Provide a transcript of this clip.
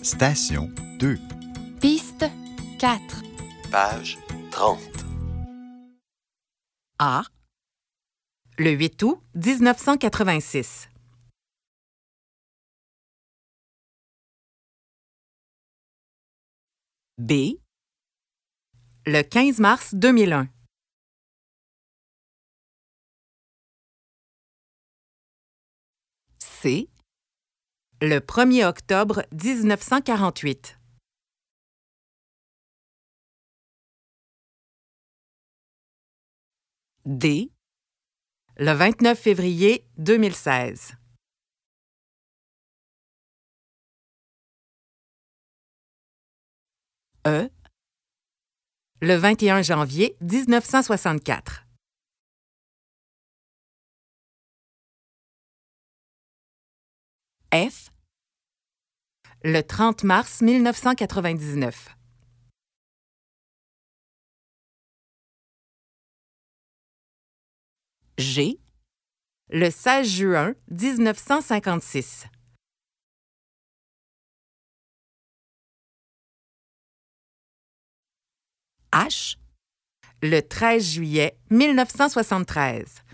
Station 2. Piste 4. Page 30. A. Le 8 août 1986. B. Le 15 mars 2001. C. Le 1er octobre 1948. D. Le 29 février 2016. E. Le 21 janvier 1964. F. Le 30 mars 1999. G. Le 16 juin 1956. H. Le 13 juillet 1973.